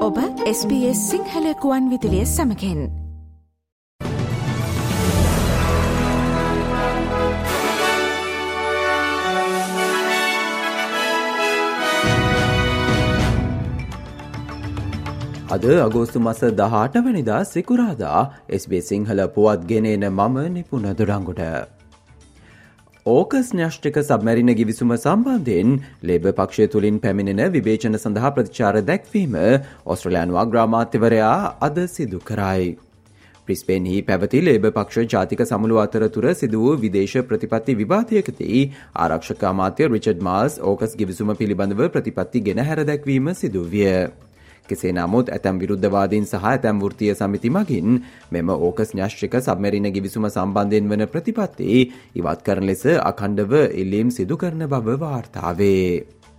ඔබ SBS සිංහල කුවන් විදුලිය සමගින්. අද අගෝස්තු මාස 18 වෙනිදා සිකුරාදා SBS සිංහල පුවත් ගෙනෙන මම නිපුණ දොඩංගොඩ. ඕකස් න්‍යෂ්ටික සබ්මැරින ගිවිසුම සම්බන්ධයෙන් ලේබර් පක්ෂය තුළින් පැමිණෙන විවේචන සඳහා ප්‍රතිචාර දැක්වීම ඔස්ට්‍රේලියානු අග්‍රාමාත්‍යවරයා අද සිදු කරයි. බ්‍රිස්බේන්හි පැවති ලේබර් පක්ෂ ජාතික සමුළු අතරතුර සිදු වූ විදේශ ප්‍රතිපත්ති විවාදයකදී ආරක්ෂක අමාත්‍ය රිචඩ් මාල්ස් ඕකස් ගිවිසුම පිළිබඳව ප්‍රතිපත්ති ගෙන හැර දැක්වීම සිදු විය. කෙසේ නමුත් ඇතැම් විරුද්ධවාදීන් සහ ඇතැම් වෘත්තීය සමිති මගින් මෙම ඕකස් න්‍යෂ්ටික සබ්මැරින ගිවිසුම සම්බන්ධයෙන් වන ප්‍රතිපත්ති ඉවත් කරන ලෙස අඛණ්ඩව ඉල්ලීම් සිදු කරන බව වාර්තා වේ.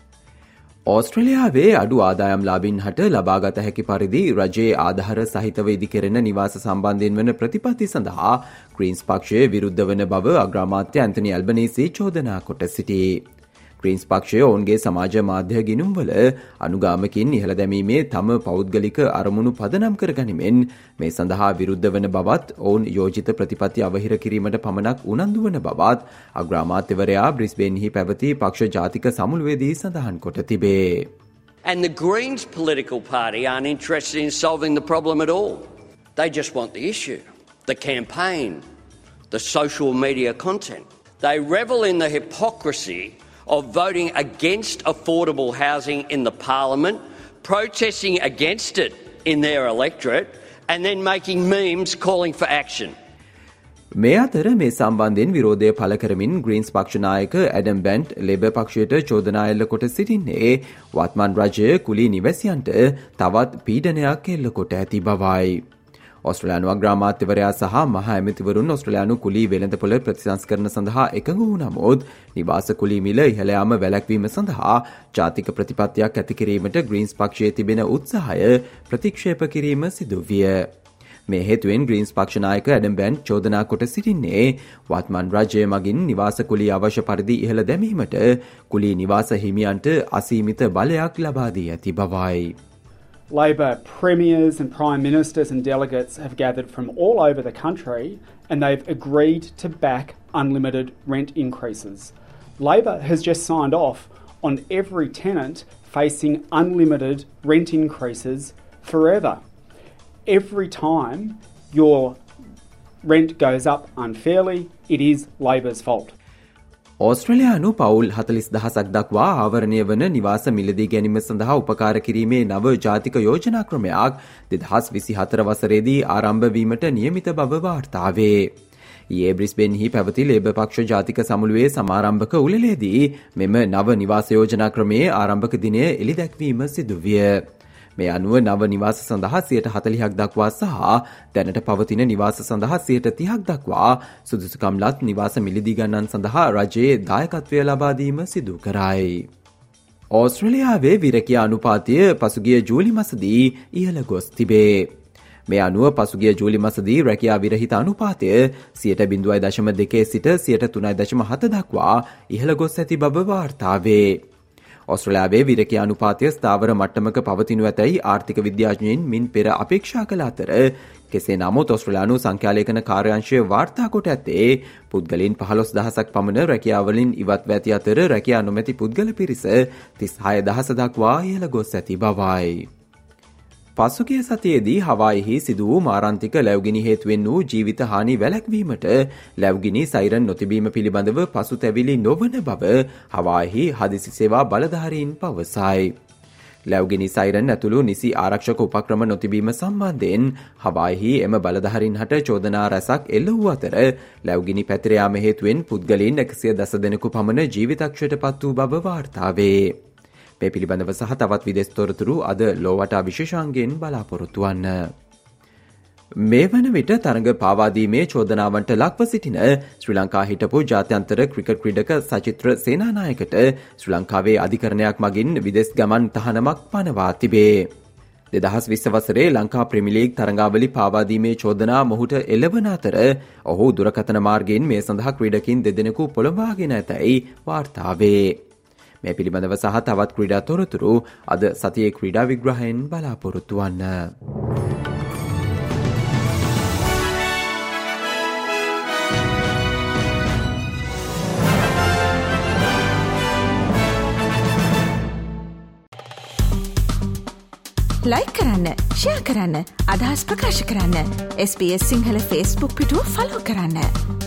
ඕස්ට්‍රේලියාවේ අඩු ආදායම්ලාභීන් හට ලබාගත හැකි පරිදි රජයේ ආධාර සහිතව ඉදිකෙරෙන නිවාස සම්බන්ධයෙන් වන ප්‍රතිපත්ති සඳහා ග්‍රීන්ස් පක්ෂය විරුද්ධ වන බව අග්‍රාමාත්‍ය ඇන්තනි ඇල්බනීසි චෝදනා කොට සිටී. ග්‍රීන්ස් පක්ෂය ඔවුන්ගේ සමාජ මාධ්‍ය ගිණුම්වල අනුගාමකින් ඉහළ දැමීමේ තම පෞද්ගලික අරමුණු පදනම් කර ගනිමින් මේ සඳහා විරුද්ධ වන බවත් ඔවුන් යෝජිත ප්‍රතිපත්ති අවහිර කිරීමට පමණක් උනන්දු වන බවත් අග්‍රාමාත්‍යවරයා බ්‍රිස්බේන්හි පැවති පක්ෂ ජාතික සමුළුවේදී සඳහන් කොට තිබේ. And the Greens political party aren't interested in solving the problem at all. They just want the issue, the campaign, the social media content. They revel in the hypocrisy of voting against affordable housing in the parliament, protesting against it in their electorate, and then making memes calling for action. මේ අතර මේ සම්බන්ධයෙන් විරෝධය පළ කරමින් Greens පක්ෂ නායක ඇඩම් බැන්ට් labour පක්ෂයට චෝදනා එල්ල කොට සිටින්නේ වත්මන් රජය කුලී නිවැසියන්ට තවත් පීඩනයක් එල්ල කොට ඇති බවයි. ඔස්ට්‍රේලියානු අග්‍රාමාත්‍යවරයා සහ මහ ඇමතිවරුන් ඔස්ට්‍රේලියානු කුලී වෙළඳපොළ ප්‍රතිසංස්කරණ සඳහා එකඟ වූ නමුත් නිවාස කුලී මිල ඉහළ යාම වැළැක්වීම සඳහා ජාතික ප්‍රතිපත්තියක් ඇති කිරීමට ග්‍රීන්ස් පක්ෂයේ තිබෙන උත්සාහය ප්‍රතික්ෂේප කිරීම සිදු විය. මේ හේතුවෙන් ග්‍රීන්ස් පක්ෂ නායක ඇඩම් බැන්ට් චෝදනා කොට සිටින්නේ වත්මන් රජය මගින් නිවාස කුලී අවශ්‍ය පරිදි ඉහළ දැමීමට කුලී නිවාස හිමියන්ට අසීමිත බලයක් ලබා දී ඇති බවයි. Labor premiers and prime ministers and delegates have gathered from all over the country and they've agreed to back unlimited rent increases. Labor has just signed off on every tenant facing unlimited rent increases forever. Every time your rent goes up unfairly, it is Labor's fault. ඕස්ට්‍රේලියානු පවුල් 40,000ක් දක්වා ආවරණය වන නිවාස මිලදී ගැනීම සඳහා උපකාර කිරීමේ නව ජාතික යෝජනා ක්‍රමයක් 2024 වසරේදී ආරම්භ වීමට නියමිත බව වාර්තා වේ. ඊයේ බ්‍රිස්බේන්හි පැවති ලේබර් පක්ෂ ජාතික සමුළුවේ සමාරම්භක උළෙලේදී මෙම නව නිවාස යෝජනා ක්‍රමයේ ආරම්භක දිනය එළි දැක්වීම සිදු විය. මේ අනුව නව නිවාස සඳහා 40%ක් දක්වා සහ දැනට පවතින නිවාස සඳහා 30%ක් දක්වා සුදුසුකම්ලත් නිවාස මිලදී ගන්නන් සඳහා රජයේ දායකත්වය ලබා දීම සිදු කරයි. ඕස්ට්‍රේලියාවේ විරකියා අනුපාතය පසුගිය ජූලි මාසදී ඉහළ ගොස් තිබේ. මේ අනුව පසුගිය ජූලි මාසදී රැකියා විරහිත අනුපාතය 0.2 සිට 3.7 දක්වා ඉහළ ගොස් ඇති බව වාර්තා වේ. ඔස්ට්‍රේලියාවේ විරකියා අනුපාතය ස්ථාවර මට්ටමක පවතිනු ඇතැයි ආර්ථික විද්‍යාඥයින් මින් පෙර අපේක්ෂා කළ අතර කෙසේ නමුත් ඔස්ට්‍රේලියානු සංඛ්‍යාලේඛන කාර්යාංශය වාර්තා කොට ඇත්තේ පුද්ගලයන් 15,000ක් පමණ රැකියාවලින් ඉවත්ව ඇති අතර රැකියා නොමැති පුද්ගල පිරිස 36,000 දක්වා ඉහළ ගොස් ඇති බවයි. පසුගිය සතියේදී හවායිහි සිදු වූ මාරාන්තික ලැබ්ගිනි හේතුවෙන් වූ ජීවිත හානි වැළැක්වීමට ලැබ්ගිනි සයිරන් නොතිබීම පිළිබඳව පසුතැවිලි නොවන බව හවායිහි හදිසි සේවා බලධාරීන් පවසයි. ලැබ්ගිනි සයිරන් ඇතුළු නිසි ආරක්ෂක උපක්‍රම නොතිබීම සම්බන්ධයෙන් හවායිහි එම බලධාරීන් හට චෝදනා රැසක් එල්ල වූ අතර ලැබ්ගිනි පැතිර යාම හේතුවෙන් පුද්ගලයන් 110 දෙනෙකු පමණ ජීවිතක්ෂයට පත් වූ බව වාර්තා වේ. මේ පිළිබඳව සහ තවත් විදේශ තොරතුරු අද ලෝවටා විශේෂාංගයෙන් බලාපොරොත්තු වන්න. මේ වන විට තරඟ පාවාදීමේ චෝදනාවන්ට ලක්ව සිටින ශ්‍රී ලංකා හිටපු ජාත්‍යන්තර ක්‍රිකට් ක්‍රීඩක සචිත්‍ර සේනානායකට ශ්‍රී ලංකාවේ අධිකරණයක් මගින් විදෙස් ගමන් තහනමක් පනවා තිබේ. 2020 වසරේ ලංකා ප්‍රීමියර් ලීග් තරඟාවලි පාවාදීමේ චෝදනා මොහුට එළවන අතර ඔහු දුරකථන මාර්ගයෙන් මේ සඳහා ක්‍රීඩකින් දෙදෙනෙකු පොළඹවාගෙන ඇතැයි වාර්තා වේ. මේ පිළිබඳව සහ තවත් ක්‍රීඩා තොරතුරු අද සතියේ ක්‍රීඩා විග්‍රහයෙන් බලාපොරොත්තු වන්න. ලයික් කරන්න, ෂෙයා කරන්න, අදහස් ප්‍රකාශ කරන්න. SBS සිංහල Facebook පිටුව ෆලෝ කරන්න.